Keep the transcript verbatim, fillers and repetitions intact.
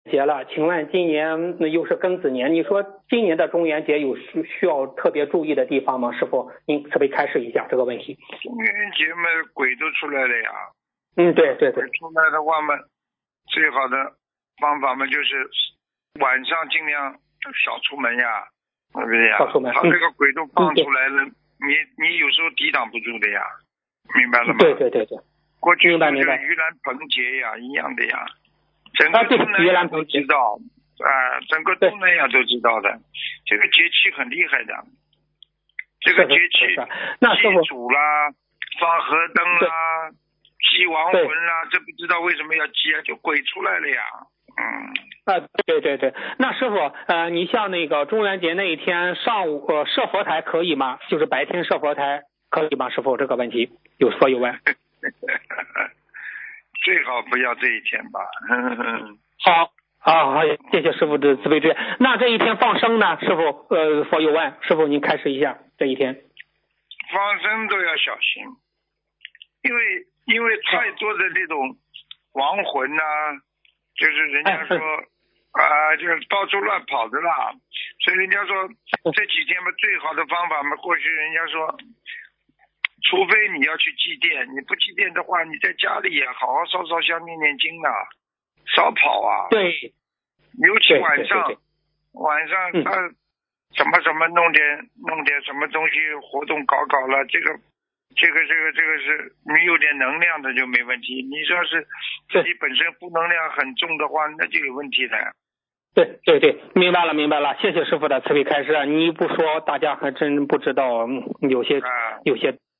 节了，请问今年又是庚子年，你说今年的中元节有需需要特别注意的地方吗？师傅，您可不可以开示一下这个问题？ 中元节嘛，鬼都出来了呀。 嗯，对对对。 鬼出来的话嘛，最好的方法嘛就是晚上尽量少出门呀，对不对呀？ 少出门。 他这个鬼都放出来了， 嗯、 你你有时候抵挡不住的呀，明白了吗？ 对对对对。 过去就是盂兰盆节呀，一样的呀。整个东南亚都知道，啊、呃，整个东南亚都知道的，这个节气很厉害的。这个节气，祭祖啦，放河灯啦，祭亡魂啦，这不知道为什么要祭啊？就鬼出来了呀。嗯。 啊，对对对。那师傅，呃，你像那个中元节那一天上午呃设佛台可以吗？就是白天设佛台可以吗？师傅，这个问题有所有问。 最好不要这一天吧。 好，好，好，谢谢师傅的慈悲之言。那这一天放生呢？师傅，呃，佛有问，师傅您开示一下这一天。 放生都要小心，因为因为太多的这种亡魂呐、啊，就是人家说啊、呃，就是到处乱跑的啦，所以人家说这几天嘛，最好的方法嘛，过去人家说。除非你要去祭奠，你不祭奠的话，你在家里也好好烧烧香、念念经啊，少跑啊。 对， 尤其晚上， 对对对对晚上他什么什么弄点弄点什么东西活动搞搞了，这个这个这个这个是你有点能量的就没问题。你说是自己本身负能量很重的话，那就有问题的。 对对对，明白了明白了，谢谢师傅的慈悲开示。你不说，大家还真不知道，有些、啊、有些。